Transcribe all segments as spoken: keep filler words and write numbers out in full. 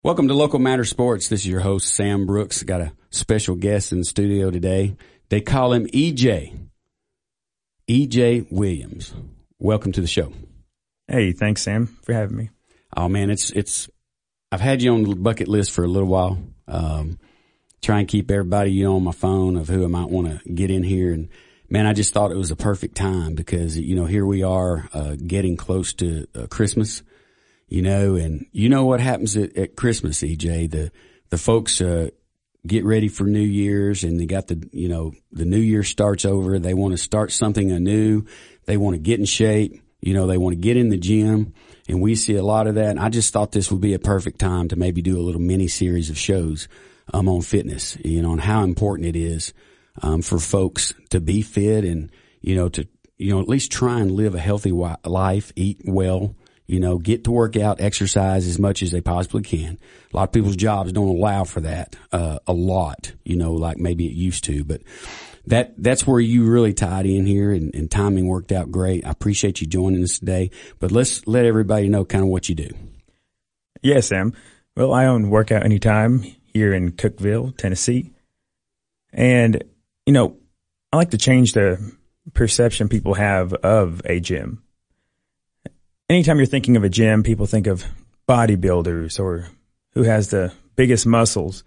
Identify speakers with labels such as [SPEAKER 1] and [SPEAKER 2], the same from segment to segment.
[SPEAKER 1] Welcome to Local Matter Sports. This is your host, Sam Brooks. Got a special guest in the studio today. They call him E J. E J Williams. Welcome to the show.
[SPEAKER 2] Hey, thanks, Sam, for having me.
[SPEAKER 1] Oh, man, it's, it's, I've had you on the bucket list for a little while. Um, try and keep everybody, you know, on my phone of who I might want to get in here. And man, I just thought it was a perfect time because, you know, here we are, uh, getting close to uh, Christmas. You know, and you know what happens at, at Christmas, E J. The the folks uh, get ready for New Year's, and they got the you know the New Year starts over. They want to start something anew. They want to get in shape. You know, they want to get in the gym, and we see a lot of that. And I just thought this would be a perfect time to maybe do a little mini series of shows um, on fitness. You know, and how important it is um, for folks to be fit, and you know to you know at least try and live a healthy wi- life, eat well. You know, get to work out, exercise as much as they possibly can. A lot of people's jobs don't allow for that, uh, a lot, you know, like maybe it used to, but that, that's where you really tied in here and, and timing worked out great. I appreciate you joining us today, but let's let everybody know kind of what you do.
[SPEAKER 2] Yeah, Sam. Well, I own Workout Anytime here in Cookeville, Tennessee. And, you know, I like to change the perception people have of a gym. Anytime you're thinking of a gym, people think of bodybuilders or who has the biggest muscles.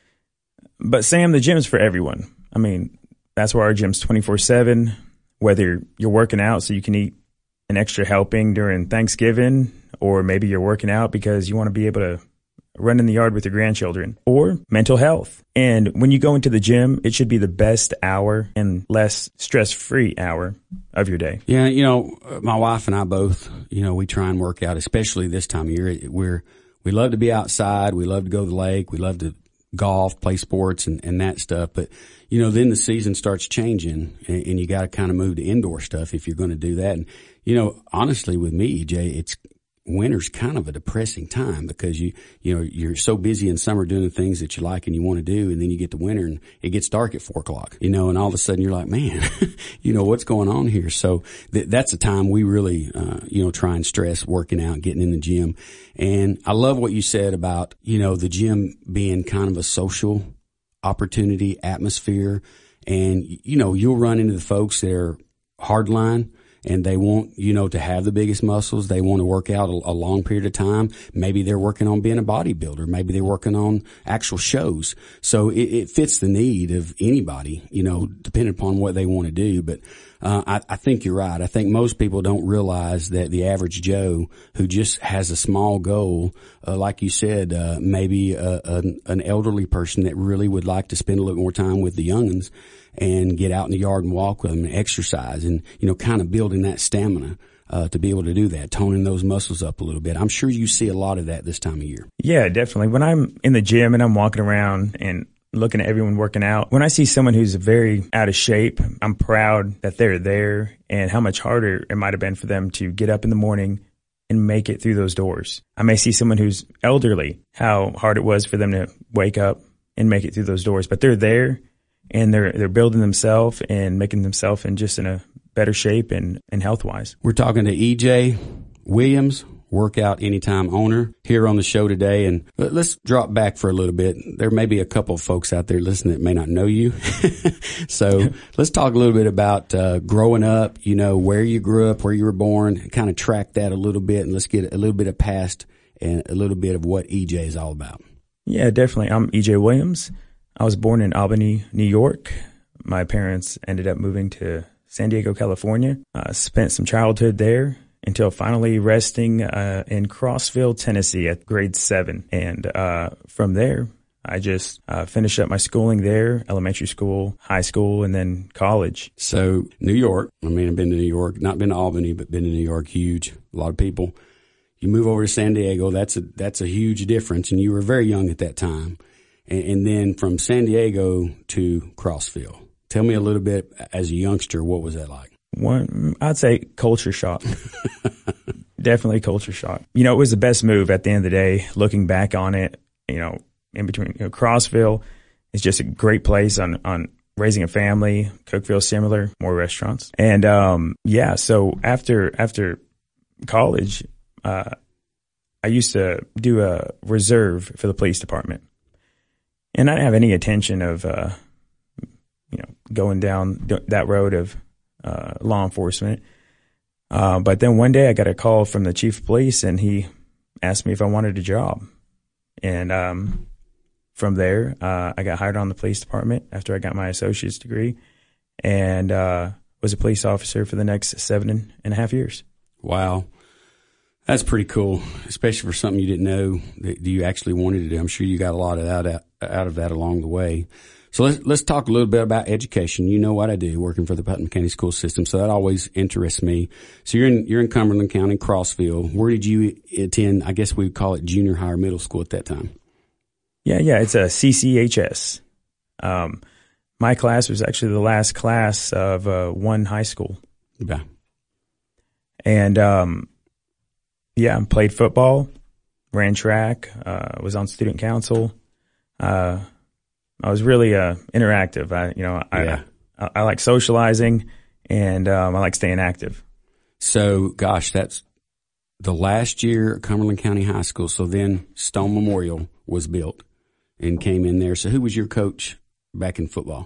[SPEAKER 2] But Sam, the gym's for everyone. I mean, that's why our gym's twenty-four seven, whether you're working out so you can eat an extra helping during Thanksgiving, or maybe you're working out because you want to be able to run in the yard with your grandchildren, or mental health. And when you go into the gym, it should be the best hour and less stress-free hour of your day.
[SPEAKER 1] Yeah, you know, my wife and I both, you know, we try and work out, especially this time of year. We're, we love to be outside. We love to go to the lake. We love to golf, play sports and, and that stuff. But, you know, then the season starts changing and, and you got to kind of move to indoor stuff if you're going to do that. And, you know, honestly with me, E J, it's, winter's kind of a depressing time because you, you know, you're so busy in summer doing the things that you like and you want to do. And then you get to winter and it gets dark at four o'clock, you know, and all of a sudden you're like, man, you know, what's going on here? So th- that's a time we really, uh, you know, try and stress working out, getting in the gym. And I love what you said about, you know, the gym being kind of a social opportunity atmosphere. And, you know, you'll run into the folks that are hardline. And they want, you know, to have the biggest muscles. They want to work out a, a long period of time. Maybe they're working on being a bodybuilder. Maybe they're working on actual shows. So it, it fits the need of anybody, you know, depending upon what they want to do. But uh, I, I think you're right. I think most people don't realize that the average Joe who just has a small goal, uh, like you said, uh, maybe a, a, an elderly person that really would like to spend a little more time with the youngins and get out in the yard and walk with them and exercise and, you know, kind of building that stamina, uh, to be able to do that, toning those muscles up a little bit. I'm sure you see a lot of that this time of year.
[SPEAKER 2] Yeah, definitely. When I'm in the gym and I'm walking around and looking at everyone working out, when I see someone who's very out of shape, I'm proud that they're there and how much harder it might have been for them to get up in the morning and make it through those doors. I may see someone who's elderly, how hard it was for them to wake up and make it through those doors, but they're there. And they're they're building themselves and making themselves in just in a better shape and, and health-wise.
[SPEAKER 1] We're talking to E J Williams, Workout Anytime owner, here on the show today. And let's drop back for a little bit. There may be a couple of folks out there listening that may not know you. So let's talk a little bit about uh, growing up, you know, where you grew up, where you were born, kind of track that a little bit. And let's get a little bit of past and a little bit of what E J is all about.
[SPEAKER 2] Yeah, definitely. I'm E J Williams. I was born in Albany, New York. My parents ended up moving to San Diego, California. Uh, spent some childhood there until finally resting uh, in Crossville, Tennessee at grade seven. And uh, from there, I just uh, finished up my schooling there, elementary school, high school, and then college.
[SPEAKER 1] So New York, I mean, I've been to New York, not been to Albany, but been to New York, huge, a lot of people. You move over to San Diego, that's a, that's a huge difference. And you were very young at that time. And then from San Diego to Crossville. Tell me a little bit, as a youngster, what was that like?
[SPEAKER 2] One, I'd say culture shock. Definitely culture shock. You know, it was the best move at the end of the day, looking back on it. You know, in between, you know, Crossville is just a great place on, on raising a family. Cookeville, similar, more restaurants. And, um, yeah, so after, after college, uh, I used to do a reserve for the police department, and I didn't have any intention of, uh, you know, going down that road of uh, law enforcement. Uh, but then one day I got a call from the chief of police, and he asked me if I wanted a job. And um, from there, uh, I got hired on the police department after I got my associate's degree, and uh, was a police officer for the next seven and a half years.
[SPEAKER 1] Wow. That's pretty cool, especially for something you didn't know that you actually wanted to do. I'm sure you got a lot of out, out of that along the way. So let's, let's talk a little bit about education. You know what I do, working for the Putnam County School System, so that always interests me. So you're in, you're in Cumberland County, Crossville. Where did you attend? I guess we would call it junior high or middle school at that time.
[SPEAKER 2] Yeah, yeah, it's a C C H S. Um, my class was actually the last class of uh, one high school.
[SPEAKER 1] Yeah.
[SPEAKER 2] And, um, yeah, played football, ran track, uh, was on student council. Uh, I was really, uh, interactive. I, you know, I,
[SPEAKER 1] yeah.
[SPEAKER 2] I, I like socializing, and, um, I like staying active.
[SPEAKER 1] So, gosh, that's the last year at Cumberland County High School. So then Stone Memorial was built and came in there. So who was your coach back in football?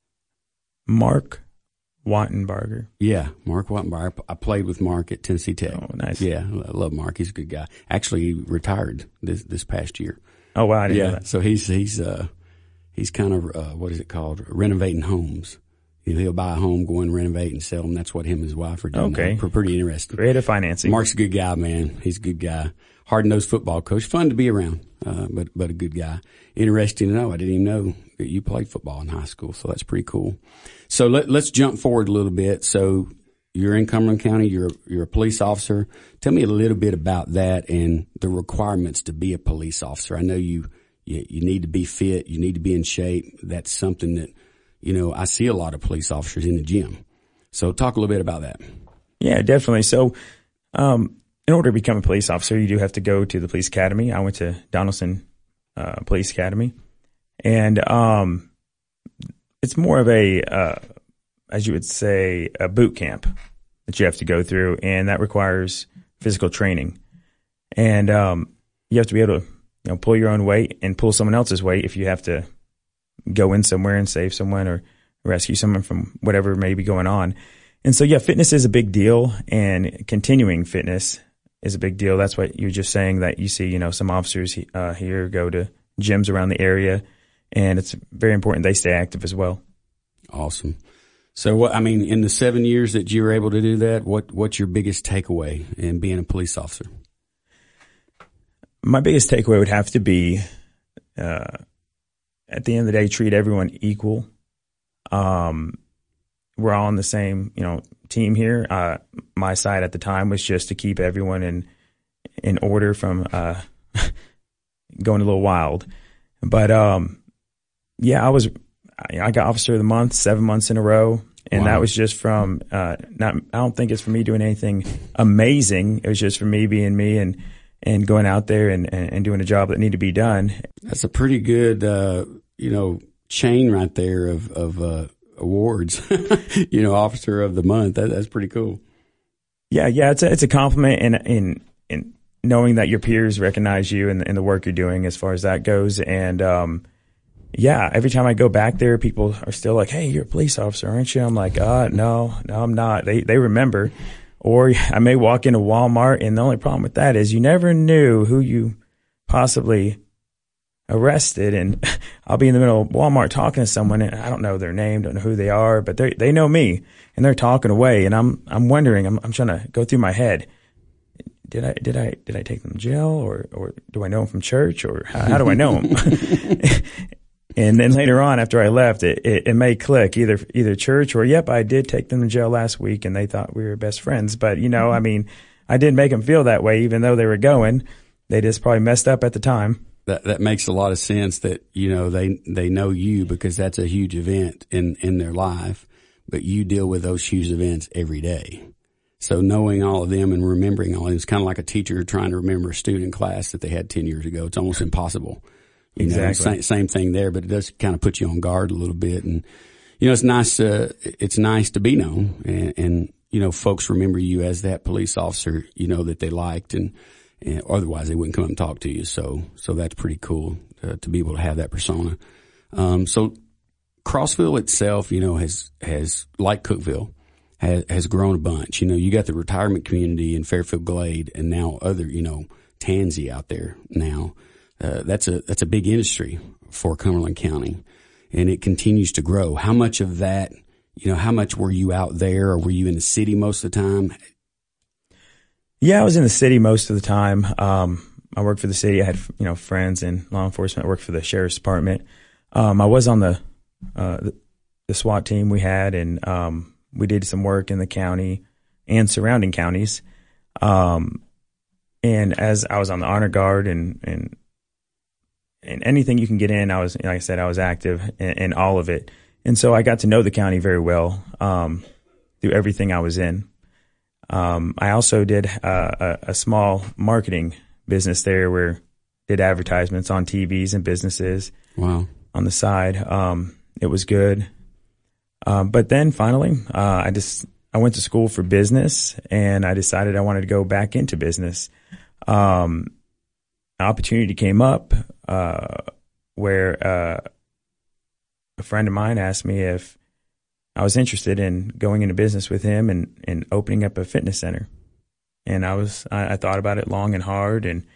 [SPEAKER 2] Mark Wattenbarger.
[SPEAKER 1] Yeah, Mark Wattenbarger. I played with Mark at Tennessee Tech.
[SPEAKER 2] Oh, nice.
[SPEAKER 1] Yeah, I love Mark. He's a good guy. Actually, he retired this this past year.
[SPEAKER 2] Oh, wow, I didn't
[SPEAKER 1] yeah,
[SPEAKER 2] know that.
[SPEAKER 1] So he's he's uh he's kind of uh, what is it called? Renovating homes. You know, he'll buy a home, go and renovate and sell them. That's what him and his wife are doing.
[SPEAKER 2] Okay,
[SPEAKER 1] now. Pretty interesting.
[SPEAKER 2] Creative financing.
[SPEAKER 1] Mark's a good guy, man. He's a good guy. Hard-nosed football coach. Fun to be around, uh, but but a good guy. Interesting to know. I didn't even know that you played football in high school, so that's pretty cool. So let, let's jump forward a little bit. So you're in Cumberland County. You're you're a police officer. Tell me a little bit about that and the requirements to be a police officer. I know you you, you need to be fit. You need to be in shape. That's something that, you know, I see a lot of police officers in the gym. So talk a little bit about that.
[SPEAKER 2] Yeah, definitely. So, um, in order to become a police officer, you do have to go to the police academy. I went to Donaldson uh, Police Academy, and um, it's more of a, uh, as you would say, a boot camp that you have to go through, and that requires physical training. And um, you have to be able to, you know, pull your own weight and pull someone else's weight if you have to go in somewhere and save someone or rescue someone from whatever may be going on. And so, yeah, fitness is a big deal, and continuing fitness is a big deal. That's what you were just saying, that you see, you know, some officers uh, here go to gyms around the area, and it's very important they stay active as well.
[SPEAKER 1] Awesome. So, what I mean, in the seven years that you were able to do that, what what's your biggest takeaway in being a police officer?
[SPEAKER 2] My biggest takeaway would have to be, uh, at the end of the day, treat everyone equal. Um, we're all on the same, you know, team here. Uh, my side at the time was just to keep everyone in, in order from, uh, going a little wild. But, um, yeah, I was, I got officer of the month seven months in a row. And wow. That was just from, uh, not, I don't think it's for me doing anything amazing. It was just for me being me and, and going out there and, and, and doing a job that needed to be done.
[SPEAKER 1] That's a pretty good, uh, you know, chain right there of, of, uh, awards, you know, officer of the month. That, that's pretty cool.
[SPEAKER 2] Yeah. Yeah. It's a, it's a compliment in, in, in knowing that your peers recognize you and, and the work you're doing as far as that goes. And, um, yeah, every time I go back there, people are still like, "Hey, you're a police officer, aren't you?" I'm like, uh, no, no, I'm not. They, they remember. Or I may walk into Walmart, and the only problem with that is you never knew who you possibly arrested, and I'll be in the middle of Walmart talking to someone, and I don't know their name, don't know who they are, but they they know me, and they're talking away, and I'm I'm wondering, I'm I'm trying to go through my head, did I did I did I take them to jail, or or do I know them from church, or how, how do I know them? And then later on, after I left, it, it, it may click, either either church or, yep, I did take them to jail last week, and they thought we were best friends. But, you know, I mean, I didn't make them feel that way, even though they were going. They just probably messed up at the time.
[SPEAKER 1] That that makes a lot of sense that, you know, they they know you because that's a huge event in, in their life, but you deal with those huge events every day. So knowing all of them and remembering all of them, it's kind of like a teacher trying to remember a student class that they had ten years ago. It's almost impossible. You
[SPEAKER 2] exactly.
[SPEAKER 1] know, same, same thing there, but it does kind of put you on guard a little bit. And, you know, it's nice, uh, it's nice to be known and, and, you know, folks remember you as that police officer, you know, that they liked. And, and otherwise they wouldn't come up and talk to you. So, so that's pretty cool to, to be able to have that persona. Um, so Crossville itself, you know, has, has, like Cookeville, has, has grown a bunch. You know, you got the retirement community in Fairfield Glade and now other, you know, Tansy out there now. Uh, that's a, that's a big industry for Cumberland County, and it continues to grow. How much of that, you know, how much were you out there, or were you in the city most of the time?
[SPEAKER 2] Yeah, I was in the city most of the time. Um, I worked for the city. I had, you know, friends in law enforcement. I worked for the sheriff's department. Um, I was on the, uh, the, the SWAT team we had, and, um, we did some work in the county and surrounding counties. Um, and as I was on the honor guard and, and, and anything you can get in, I was, like I said, I was active in, in all of it. And so I got to know the county very well, um, through everything I was in. Um, I also did uh, a, a small marketing business there where did advertisements on T Vs and businesses.
[SPEAKER 1] Wow.
[SPEAKER 2] On the side. Um, it was good. Um, but then finally, uh, I just, I went to school for business, and I decided I wanted to go back into business. Um, an opportunity came up, uh, where, uh, a friend of mine asked me if I was interested in going into business with him and, and opening up a fitness center. And I was, I, I thought about it long and hard, and,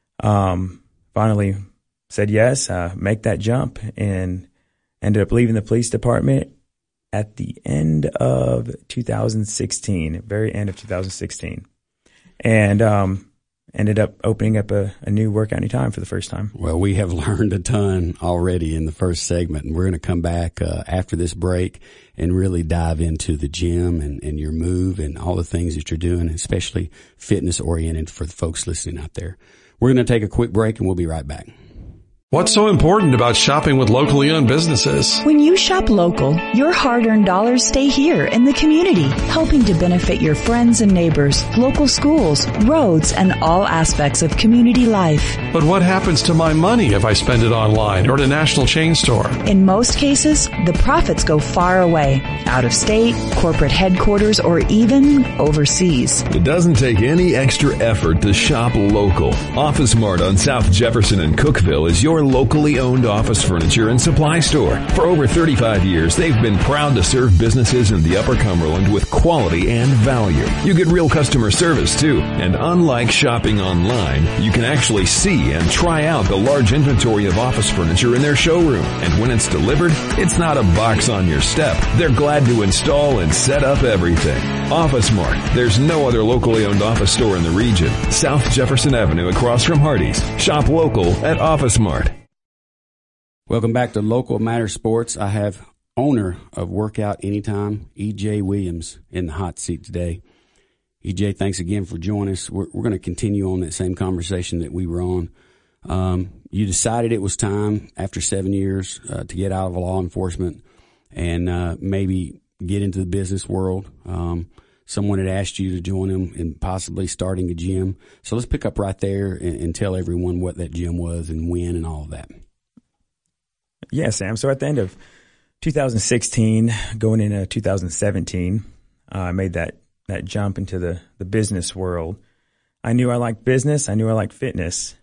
[SPEAKER 2] um, finally said yes, uh, make that jump, and ended up leaving the police department at the end of two thousand sixteen, very end of two thousand sixteen. And, um, ended up opening up a, a new Workout Anytime for the first time.
[SPEAKER 1] Well, we have learned a ton already in the first segment, and we're going to come back uh, after this break and really dive into the gym and, and your move and all the things that you're doing, especially fitness oriented for the folks listening out there. We're going to take a quick break, and we'll be right back.
[SPEAKER 3] What's so important about shopping with locally owned businesses?
[SPEAKER 4] When you shop local, your hard-earned dollars stay here in the community, helping to benefit your friends and neighbors, local schools, roads, and all aspects of community life.
[SPEAKER 3] But what happens to my money if I spend it online or at a national chain store?
[SPEAKER 4] In most cases, the profits go far away, out of state, corporate headquarters, or even overseas.
[SPEAKER 5] It doesn't take any extra effort to shop local. Office Mart on South Jefferson and Cookeville is your locally owned office furniture and supply store. For over thirty-five years, they've been proud to serve businesses in the Upper Cumberland with quality and value. You get real customer service too, and unlike shopping online, you can actually see and try out the large inventory of office furniture in their showroom. And when it's delivered, it's not a box on your step. They're glad to install and set up everything. Office Mart. There's no other locally owned office store in the region. South Jefferson Avenue across from Hardee's. Shop local at Office Mart.
[SPEAKER 1] Welcome back to Local Matter Sports. I have owner of Workout Anytime, E J Williams, in the hot seat today. E J, thanks again for joining us. We're, we're going to continue on that same conversation that we were on. Um, you decided it was time after seven years uh, to get out of law enforcement and uh, maybe get into the business world. Um, someone had asked you to join them in possibly starting a gym. So let's pick up right there and, and tell everyone what that gym was and when and all of that.
[SPEAKER 2] Yeah, Sam. So at the end of two thousand sixteen, going into two thousand seventeen, uh, I made that, that jump into the, the business world. I knew I liked business. I knew I liked fitness.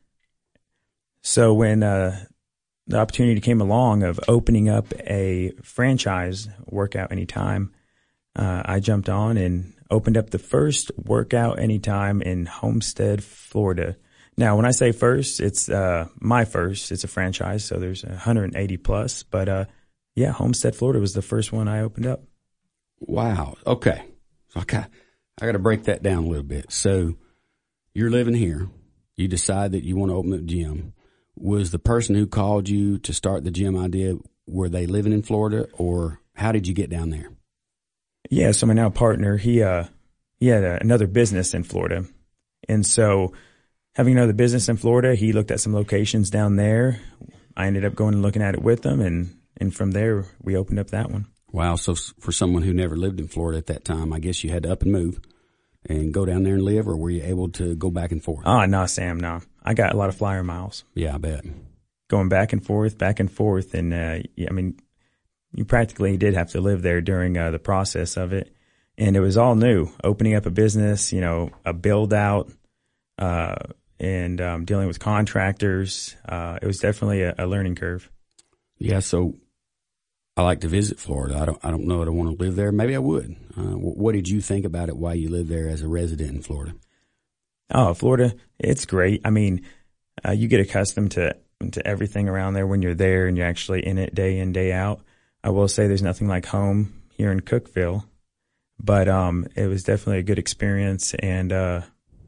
[SPEAKER 2] So when uh, the opportunity came along of opening up a franchise, Workout Anytime, uh, I jumped on and opened up the first Workout Anytime in Homestead, Florida. Now, when I say first, it's uh my first. It's a franchise, so there's one hundred eighty plus. But uh yeah, Homestead, Florida was the first one I opened up.
[SPEAKER 1] Wow. Okay. Okay. I got to break that down a little bit. So you're living here. You decide that you want to open up a gym. Was the person who called you to start the gym idea, were they living in Florida, or how did you get down there?
[SPEAKER 2] Yeah, so my now partner, he uh he had a, another business in Florida, and so having another business in Florida, he looked at some locations down there. I ended up going and looking at it with them, and, and from there, we opened up that one.
[SPEAKER 1] Wow. So for someone who never lived in Florida at that time, I guess you had to up and move and go down there and live, or were you able to go back and forth?
[SPEAKER 2] Ah, no, Sam, no. I got a lot of flyer miles.
[SPEAKER 1] Yeah, I bet.
[SPEAKER 2] Going back and forth, back and forth. And, uh, yeah, I mean, you practically did have to live there during uh, the process of it. And it was all new. Opening up a business, you know, a build out, uh, and um, dealing with contractors. Uh, it was definitely a, a learning curve.
[SPEAKER 1] Yeah. So I like to visit Florida. I don't, I don't know that I want to live there. Maybe I would. Uh, what did you think about it while you lived there as a resident in Florida?
[SPEAKER 2] Oh, Florida, it's great. I mean, uh, you get accustomed to, to everything around there when you're there and you're actually in it day in, day out. I will say there's nothing like home here in Cookeville, but um, it was definitely a good experience. And uh,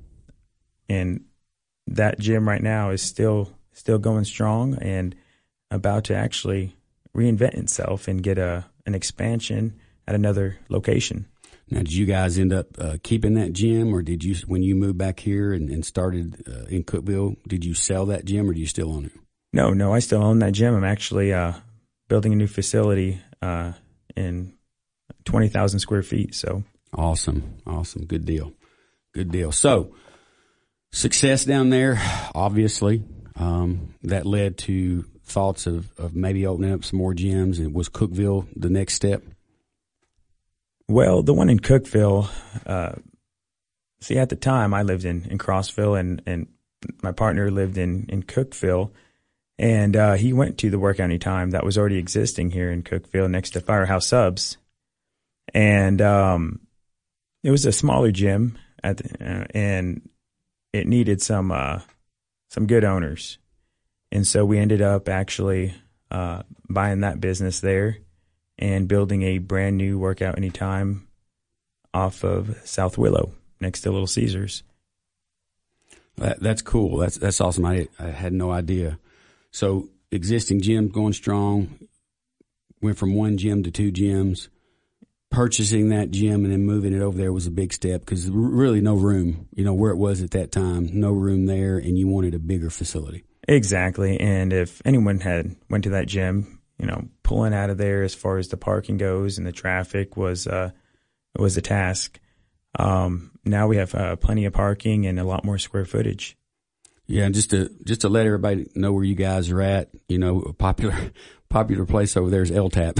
[SPEAKER 2] and that gym right now is still still going strong and about to actually reinvent itself and get a an expansion at another location.
[SPEAKER 1] Now, did you guys end up uh, keeping that gym, or did you, when you moved back here and, and started uh, in Cookeville, did you sell that gym, or do you still own it?
[SPEAKER 2] No, no, I still own that gym. I'm actually uh, building a new facility uh, in twenty thousand square feet. So
[SPEAKER 1] awesome, awesome, good deal, good deal. So success down there, obviously, um, that led to thoughts of, of maybe opening up some more gyms. And was Cookeville the next step?
[SPEAKER 2] Well, the one in Cookeville, uh, see, at the time I lived in, in Crossville and, and my partner lived in, in Cookeville, and uh, he went to the Workout Anytime that was already existing here in Cookeville next to Firehouse Subs. And um, it was a smaller gym, at the, uh, and it needed some uh, some good owners. And so we ended up actually uh, buying that business there and building a brand new Workout Anytime off of South Willow next to Little Caesars.
[SPEAKER 1] That, that's cool. That's that's awesome. I I had no idea. So existing gym going strong, went from one gym to two gyms. Purchasing that gym and then moving it over there was a big step because really no room, you know, where it was at that time, no room there, and you wanted a bigger facility.
[SPEAKER 2] Exactly. And if anyone had went to that gym, you know, pulling out of there as far as the parking goes and the traffic was uh, was a task. Um, now we have uh, plenty of parking and a lot more square footage.
[SPEAKER 1] Yeah, and just to just to let everybody know where you guys are at, you know, a popular popular place over there is L Tap.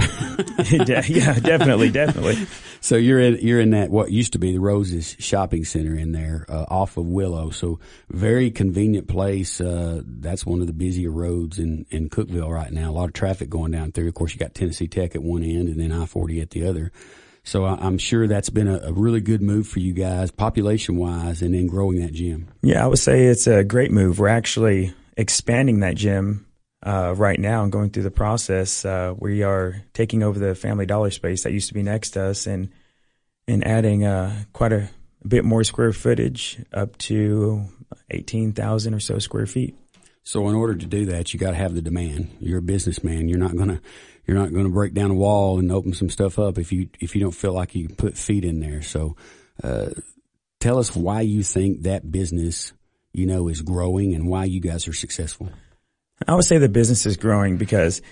[SPEAKER 2] Yeah, definitely, definitely.
[SPEAKER 1] So you're in you're in that what used to be the Roses Shopping Center in there uh, off of Willow. So very convenient place. Uh, that's one of the busier roads in in Cookeville right now. A lot of traffic going down through. Of course, you got Tennessee Tech at one end and then I forty at the other. So I'm sure that's been a, a really good move for you guys, population-wise, and then growing that gym.
[SPEAKER 2] Yeah, I would say it's a great move. We're actually expanding that gym uh, right now and going through the process. Uh, we are taking over the Family Dollar space that used to be next to us and and adding uh, quite a, a bit more square footage, up to eighteen thousand or so square feet.
[SPEAKER 1] So in order to do that, you got to have the demand. You're a businessman. You're not gonna you're not gonna break down a wall and open some stuff up if you if you don't feel like you can put feet in there. So, uh, tell us why you think that business, you know, is growing and why you guys are successful.
[SPEAKER 2] I would say the business is growing because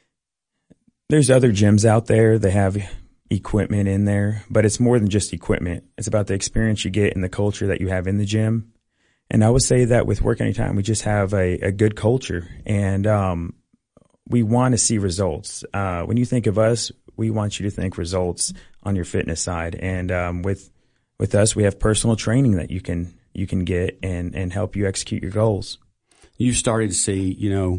[SPEAKER 2] there's other gyms out there that have equipment in there, but it's more than just equipment. It's about the experience you get and the culture that you have in the gym. And I would say that with Work Anytime, we just have a, a good culture, and um, we want to see results. Uh, when you think of us, we want you to think results on your fitness side. And um, with with us, we have personal training that you can you can get and, and help you execute your goals.
[SPEAKER 1] You've started to see, you know,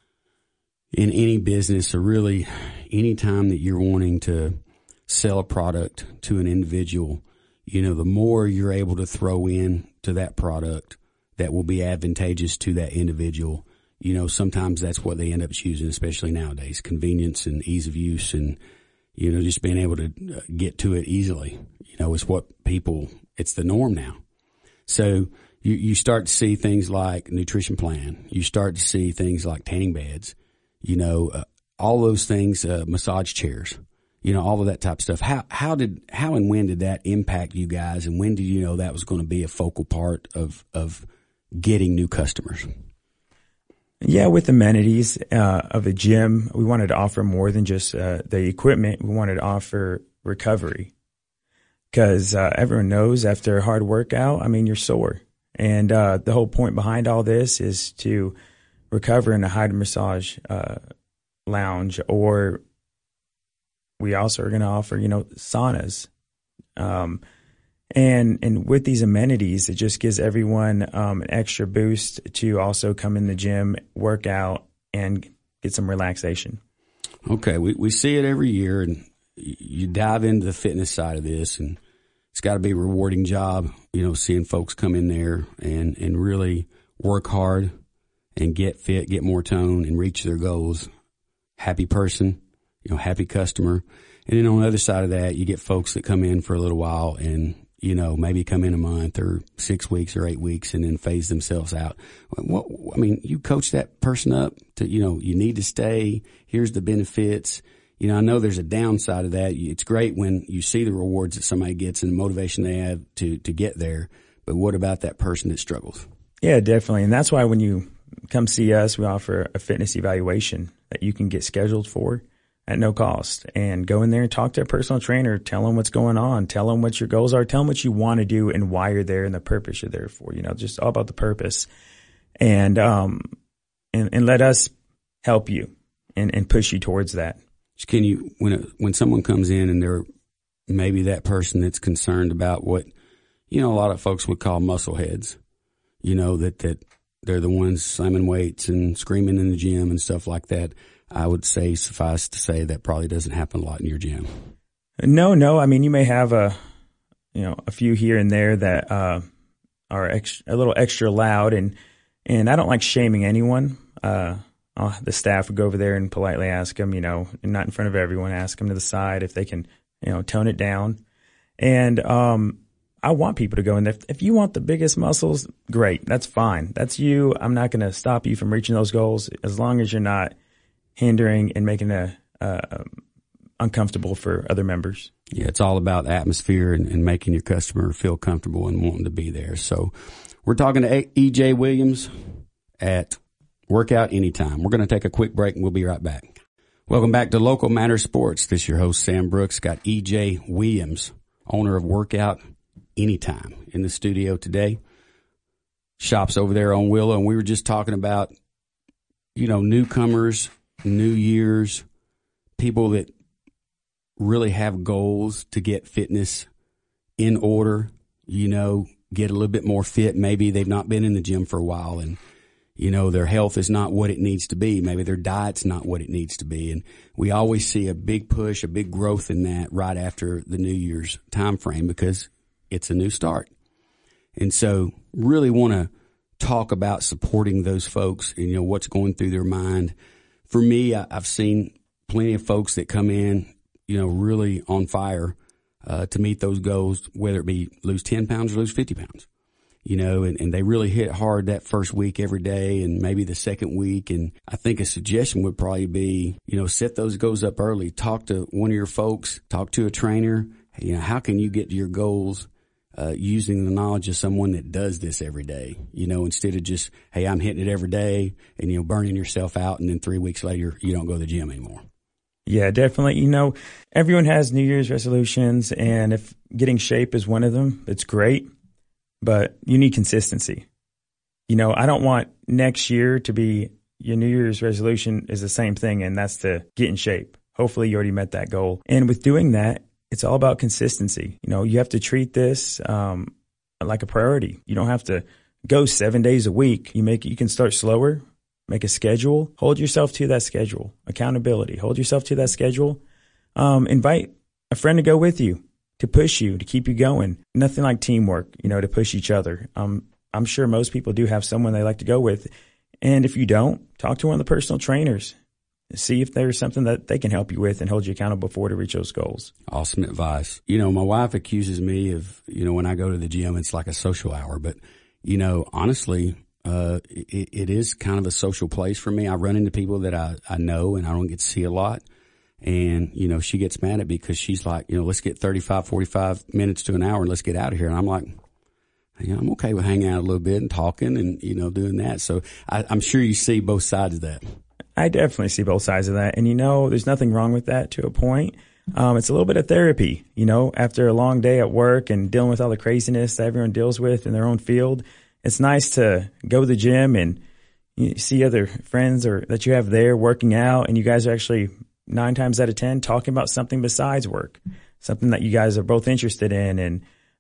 [SPEAKER 1] in any business, or really any time that you're wanting to sell a product to an individual, you know, the more you're able to throw in to that product that will be advantageous to that individual, you know, sometimes that's what they end up choosing, especially nowadays, convenience and ease of use and, you know, just being able to get to it easily, you know, is what people, it's the norm now. So you, you start to see things like nutrition plan. You start to see things like tanning beds, you know, uh, all those things, uh, massage chairs. You know, all of that type of stuff. How, how did, how and when did that impact you guys? And when did you know that was going to be a focal part of, of getting new customers?
[SPEAKER 2] Yeah, with amenities, uh, of a gym, we wanted to offer more than just, uh, the equipment. We wanted to offer recovery. Cause, uh, everyone knows after a hard workout, I mean, you're sore. And, uh, the whole point behind all this is to recover in a hydro massage, uh, lounge, or we also are going to offer, you know, saunas. Um, And, and with these amenities, it just gives everyone, um, an extra boost to also come in the gym, work out, and get some relaxation.
[SPEAKER 1] Okay. We, we see it every year, and you dive into the fitness side of this, and it's got to be a rewarding job, you know, seeing folks come in there and, and really work hard and get fit, get more tone, and reach their goals. Happy person, you know, happy customer. And then on the other side of that, you get folks that come in for a little while and, you know, maybe come in a month or six weeks or eight weeks and then phase themselves out. What, I mean, you coach that person up to, you know, you need to stay. Here's the benefits. You know, I know there's a downside of that. It's great when you see the rewards that somebody gets and the motivation they have to, to get there. But what about that person that struggles?
[SPEAKER 2] Yeah, definitely. And that's why when you come see us, we offer a fitness evaluation that you can get scheduled for at no cost, and go in there and talk to a personal trainer. Tell them what's going on. Tell them what your goals are. Tell them what you want to do and why you're there and the purpose you're there for. You know, just all about the purpose, and um, and, and let us help you and, and push you towards that.
[SPEAKER 1] Can you, when a, when someone comes in and they're maybe that person that's concerned about what, you know, a lot of folks would call muscle heads, you know, that that they're the ones slamming weights and screaming in the gym and stuff like that. I would say, suffice to say, that probably doesn't happen a lot in your gym.
[SPEAKER 2] No, no. I mean, you may have a, you know, a few here and there that uh, are extra, a little extra loud, and and I don't like shaming anyone. Uh, uh, the staff would go over there and politely ask them, you know, and not in front of everyone, ask them to the side if they can, you know, tone it down. And um, I want people to go in there. If you want the biggest muscles, great. That's fine. That's you. I'm not going to stop you from reaching those goals as long as you're not hindering and making it uh, uncomfortable for other members.
[SPEAKER 1] Yeah, it's all about atmosphere and, and making your customer feel comfortable and wanting to be there. So we're talking to E J Williams at Workout Anytime. We're going to take a quick break and we'll be right back. Welcome back to Local Matter Sports. This is your host, Sam Brooks. Got E J Williams, owner of Workout Anytime, in the studio today. Shops over there on Willow, and we were just talking about, you know, newcomers, New Year's, people that really have goals to get fitness in order, you know, get a little bit more fit. Maybe they've not been in the gym for a while and, you know, their health is not what it needs to be. Maybe their diet's not what it needs to be. And we always see a big push, a big growth in that right after the New Year's time frame because it's a new start. And so really want to talk about supporting those folks and, you know, what's going through their mind. For me, I, I've seen plenty of folks that come in, you know, really on fire uh, to meet those goals, whether it be lose ten pounds or lose fifty pounds, you know, and, and they really hit hard that first week every day and maybe the second week. And I think a suggestion would probably be, you know, set those goals up early. Talk to one of your folks, talk to a trainer. You know, how can you get to your goals Uh, using the knowledge of someone that does this every day, you know, instead of just, hey, I'm hitting it every day and, you know, burning yourself out. And then three weeks later, you don't go to the gym anymore.
[SPEAKER 2] Yeah, definitely. You know, everyone has New Year's resolutions, and if getting shape is one of them, it's great, but you need consistency. You know, I don't want next year to be your New Year's resolution is the same thing, and that's to get in shape. Hopefully you already met that goal. And with doing that, it's all about consistency. You know, you have to treat this um, like a priority. You don't have to go seven days a week. You make you can start slower, make a schedule, hold yourself to that schedule. Accountability, hold yourself to that schedule. Um, invite a friend to go with you, to push you, to keep you going. Nothing like teamwork, you know, to push each other. Um, I'm sure most people do have someone they like to go with. And if you don't, talk to one of the personal trainers. See if there's something that they can help you with and hold you accountable for to reach those goals.
[SPEAKER 1] Awesome advice. You know, my wife accuses me of, you know, when I go to the gym, it's like a social hour. But, you know, honestly, uh, it, it is kind of a social place for me. I run into people that I, I know and I don't get to see a lot. And, you know, she gets mad at me because she's like, you know, let's get thirty-five, forty-five minutes to an hour and let's get out of here. And I'm like, you know, I'm okay with hanging out a little bit and talking and, you know, doing that. So I, I'm sure you see both sides of that.
[SPEAKER 2] I definitely see both sides of that. And, you know, there's nothing wrong with that to a point. Um, it's a little bit of therapy, you know, after a long day at work and dealing with all the craziness that everyone deals with in their own field. It's nice to go to the gym and you see other friends or that you have there working out, and you guys are actually nine times out of ten talking about something besides work, something that you guys are both interested in. And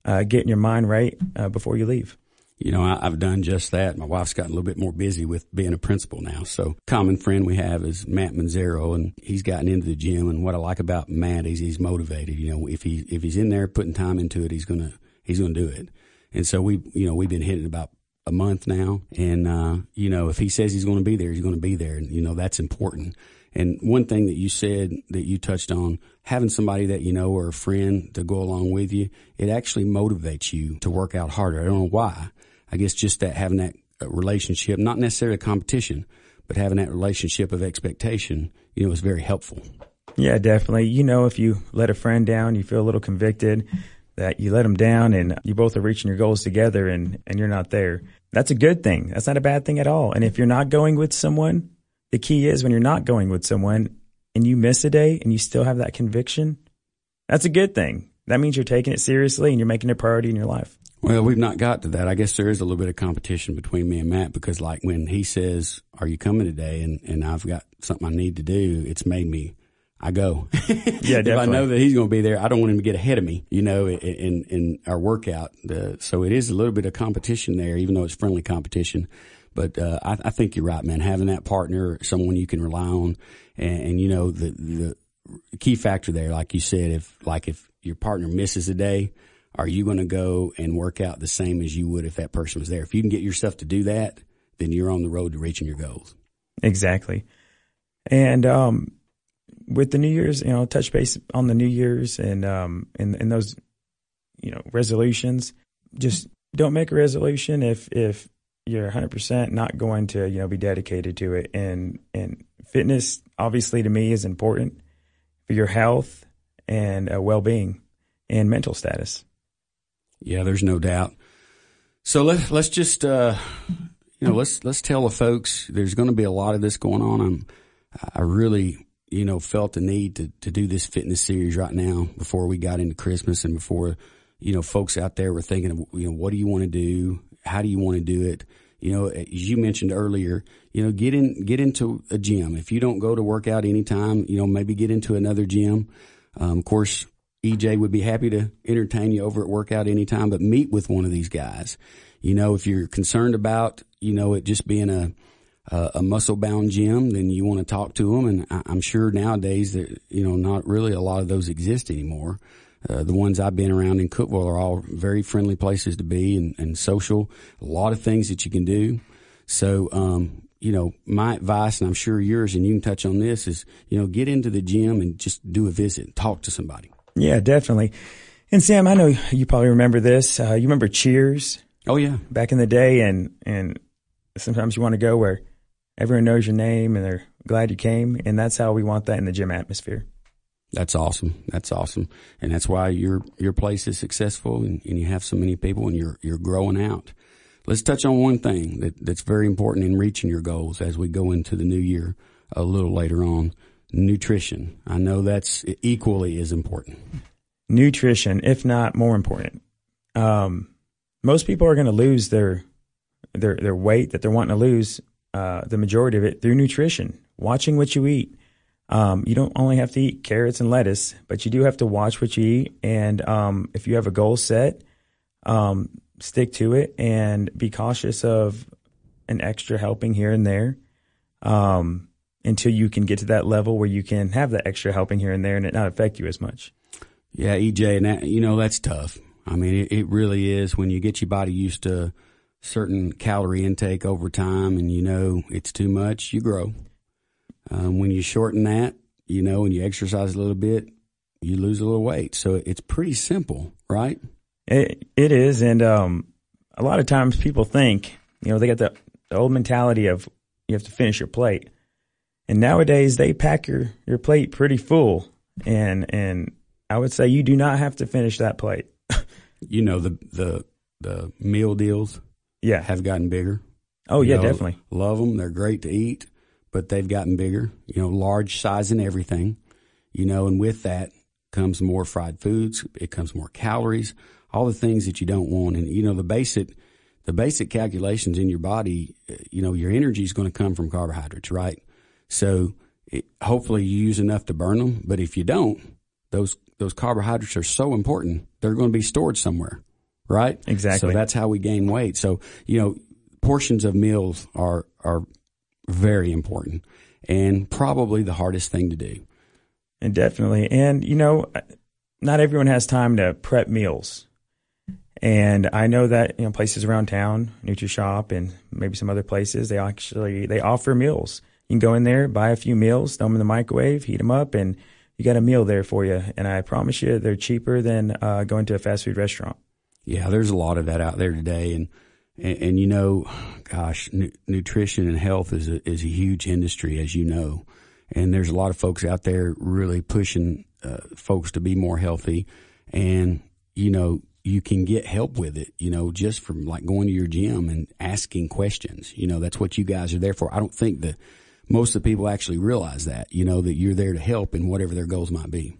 [SPEAKER 2] uh, getting your mind right uh, before you leave.
[SPEAKER 1] You know, I, I've done just that. My wife's gotten a little bit more busy with being a principal now. So common friend we have is Matt Manzaro, and he's gotten into the gym. And what I like about Matt is he's motivated. You know, if he, if he's in there putting time into it, he's going to, he's going to do it. And so we, you know, we've been hitting about a month now. And, uh, you know, if he says he's going to be there, he's going to be there. And, you know, that's important. And one thing that you said that you touched on, having somebody that you know or a friend to go along with you, it actually motivates you to work out harder. I don't know why. I guess just that having that relationship, not necessarily a competition, but having that relationship of expectation, you know, is very helpful.
[SPEAKER 2] Yeah, definitely. You know, if you let a friend down, you feel a little convicted that you let them down and you both are reaching your goals together and, and you're not there. That's a good thing. That's not a bad thing at all. And if you're not going with someone, the key is when you're not going with someone and you miss a day and you still have that conviction, that's a good thing. That means you're taking it seriously and you're making it a priority in your life.
[SPEAKER 1] Well, we've not got to that. I guess there is a little bit of competition between me and Matt because, like, when he says, "Are you coming today?" and, and I've got something I need to do, it's made me, I go.
[SPEAKER 2] Yeah, definitely.
[SPEAKER 1] If I know that he's going to be there, I don't want him to get ahead of me, you know, in, in, in our workout. The, so it is a little bit of competition there, even though it's friendly competition. But uh, I, I think you're right, man. Having that partner, someone you can rely on, and, and you know, the the key factor there, like you said, if like if your partner misses a day, are you going to go and work out the same as you would if that person was there? If you can get yourself to do that, then you're on the road to reaching your goals.
[SPEAKER 2] Exactly. And um, with the New Year's, you know, touch base on the New Year's and um and, and those, you know, resolutions. Just don't make a resolution if if you're one hundred percent not going to, you know, be dedicated to it. And and fitness, obviously, to me, is important for your health and uh, well-being and mental status.
[SPEAKER 1] Yeah, there's no doubt. So let's let's just uh, you know let's let's tell the folks there's going to be a lot of this going on. I'm I really you know felt the need to to do this fitness series right now before we got into Christmas and before you know folks out there were thinking of, you know what do you want to do, how do you want to do it. You know, as you mentioned earlier, you know, get in get into a gym. If you don't go to work out anytime, you know, maybe get into another gym. Um, of course, E J would be happy to entertain you over at Workout Anytime, but meet with one of these guys. You know, if you're concerned about, you know, it just being a, a, a muscle bound gym, then you want to talk to them. And I, I'm sure nowadays that, you know, not really a lot of those exist anymore. Uh, the ones I've been around in Cookeville are all very friendly places to be and, and social, a lot of things that you can do. So, um, you know, my advice, and I'm sure yours, and you can touch on this, is, you know, get into the gym and just do a visit, talk to somebody.
[SPEAKER 2] Yeah, definitely. And Sam, I know you probably remember this. Uh, you remember Cheers?
[SPEAKER 1] Oh, yeah.
[SPEAKER 2] Back in the day, and, and sometimes you want to go where everyone knows your name and they're glad you came, and that's how we want that in the gym atmosphere.
[SPEAKER 1] That's awesome. That's awesome. And that's why your your place is successful and, and you have so many people and you're you're growing out. Let's touch on one thing that, that's very important in reaching your goals as we go into the new year a little later on. Nutrition. I know that's equally as important.
[SPEAKER 2] Nutrition, if not more important. Um, most people are going to lose their their their weight that they're wanting to lose, uh, the majority of it through nutrition, watching what you eat. Um, you don't only have to eat carrots and lettuce, but you do have to watch what you eat. And um, if you have a goal set, um, stick to it and be cautious of an extra helping here and there um, until you can get to that level where you can have that extra helping here and there and it not affect you as much.
[SPEAKER 1] Yeah, E J, and that, you know, that's tough. I mean, it, it really is when you get your body used to certain calorie intake over time and you know it's too much, you grow. Um, when you shorten that, you know, and you exercise a little bit, you lose a little weight. So it's pretty simple, right?
[SPEAKER 2] It, it is. And um, a lot of times people think, you know, they got the, the old mentality of you have to finish your plate. And nowadays they pack your, your plate pretty full. And and I would say you do not have to finish that plate.
[SPEAKER 1] You know, the, the, the meal deals
[SPEAKER 2] yeah.
[SPEAKER 1] have gotten bigger.
[SPEAKER 2] Oh,
[SPEAKER 1] you
[SPEAKER 2] yeah,
[SPEAKER 1] know,
[SPEAKER 2] definitely.
[SPEAKER 1] Love them. They're great to eat. But they've gotten bigger, you know, large size and everything, you know, and with that comes more fried foods. It comes more calories, all the things that you don't want. And, you know, the basic, the basic calculations in your body, you know, your energy is going to come from carbohydrates, right? So it, hopefully you use enough to burn them. But if you don't, those, those carbohydrates are so important. They're going to be stored somewhere. right?
[SPEAKER 2] Exactly.
[SPEAKER 1] So that's how we gain weight. So, you know, portions of meals are, are very important and probably the hardest thing to do.
[SPEAKER 2] And definitely. And, you know, not everyone has time to prep meals. And I know that, you know, places around town, NutriShop and maybe some other places, they actually, they offer meals. You can go in there, buy a few meals, throw them in the microwave, heat them up, and you got a meal there for you. And I promise you they're cheaper than uh, going to a fast food restaurant.
[SPEAKER 1] Yeah, there's a lot of that out there today. And, and, and you know, gosh, nu- nutrition and health is a, is a huge industry, as you know. And there's a lot of folks out there really pushing uh, folks to be more healthy. And, you know, you can get help with it, you know, just from like going to your gym and asking questions. You know, that's what you guys are there for. I don't think that most of the people actually realize that, you know, that you're there to help in whatever their goals might be.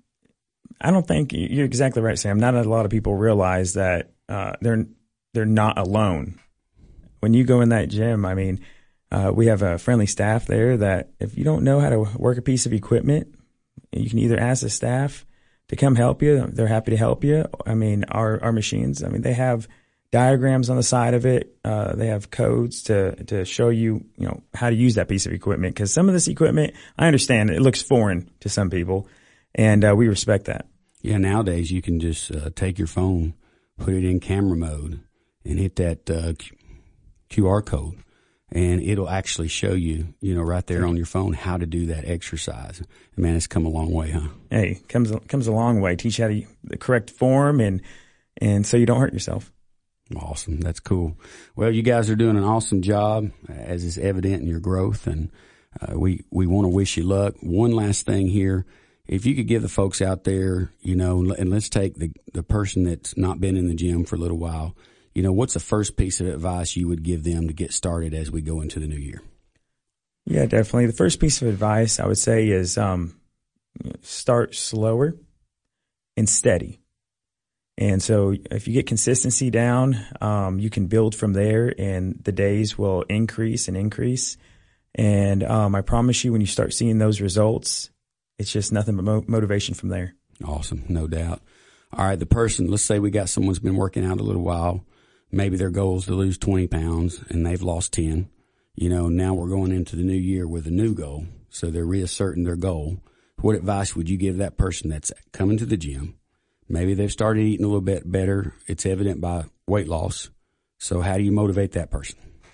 [SPEAKER 2] I don't think you're exactly right, Sam. Not a lot of people realize that uh, they're they're not alone. When you go in that gym, I mean, uh, we have a friendly staff there that if you don't know how to work a piece of equipment, you can either ask the staff to come help you. They're happy to help you. I mean, our, our machines, I mean, they have diagrams on the side of it. Uh, they have codes to, to show you, you know, how to use that piece of equipment. Cause some of this equipment, I understand it looks foreign to some people and, uh, we respect that.
[SPEAKER 1] Yeah. Nowadays you can just, uh, take your phone, put it in camera mode and hit that, uh, Q R code. And it'll actually show you, you know, right there on your phone how to do that exercise. Man, it's come a long way, huh?
[SPEAKER 2] Hey, comes comes a long way. Teach you how to the correct form, and and so you don't hurt yourself.
[SPEAKER 1] Awesome, that's cool. Well, you guys are doing an awesome job, as is evident in your growth, and uh, we we want to wish you luck. One last thing here, if you could give the folks out there, you know, and let's take the the person that's not been in the gym for a little while. You know, what's the first piece of advice you would give them to get started as we go into the new year?
[SPEAKER 2] Yeah, definitely. The first piece of advice I would say is um, start slower and steady. And so if you get consistency down, um, you can build from there and the days will increase and increase. And um, I promise you when you start seeing those results, it's just nothing but mo- motivation from there.
[SPEAKER 1] Awesome, no doubt. All right, the person, let's say we got someone's been working out a little while. Maybe their goal is to lose twenty pounds and they've lost ten. You know, now we're going into the new year with a new goal. So they're reasserting their goal. What advice would you give that person that's coming to the gym? Maybe they've started eating a little bit better. It's evident by weight loss. So how do you motivate that person?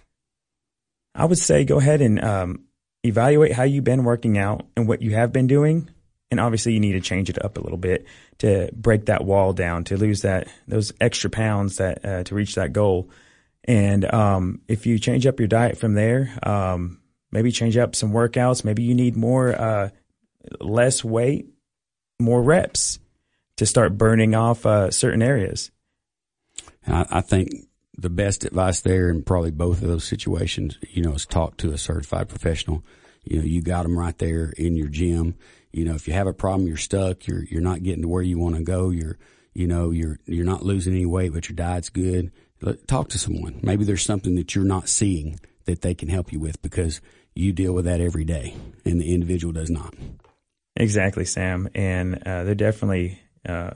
[SPEAKER 2] I would say go ahead and um, evaluate how you've been working out and what you have been doing. And obviously you need to change it up a little bit to break that wall down, to lose that, those extra pounds that, uh, to reach that goal. And, um, if you change up your diet from there, um, maybe change up some workouts, maybe you need more, uh, less weight, more reps to start burning off, uh, certain areas.
[SPEAKER 1] I, I think the best advice there in probably both of those situations, you know, is talk to a certified professional. You know, you got them right there in your gym. You know, if you have a problem, you're stuck, you're, you're not getting to where you want to go, you're, you know, you're, you're not losing any weight, but your diet's good. Talk to someone. Maybe there's something that you're not seeing that they can help you with because you deal with that every day and the individual does not.
[SPEAKER 2] Exactly, Sam. And, uh, they're definitely, uh,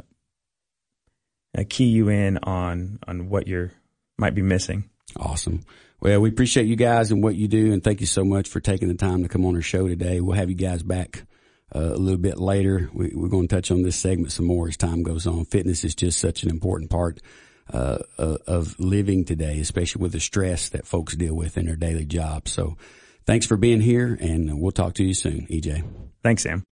[SPEAKER 2] key you in on, on what you're might be missing.
[SPEAKER 1] Awesome. Well, we appreciate you guys and what you do. And thank you so much for taking the time to come on our show today. We'll have you guys back Uh, a little bit later. We, we're going to touch on this segment some more as time goes on. Fitness is just such an important part uh, uh, of living today, especially with the stress that folks deal with in their daily jobs. So thanks for being here, and we'll talk to you soon, E J.
[SPEAKER 2] Thanks, Sam.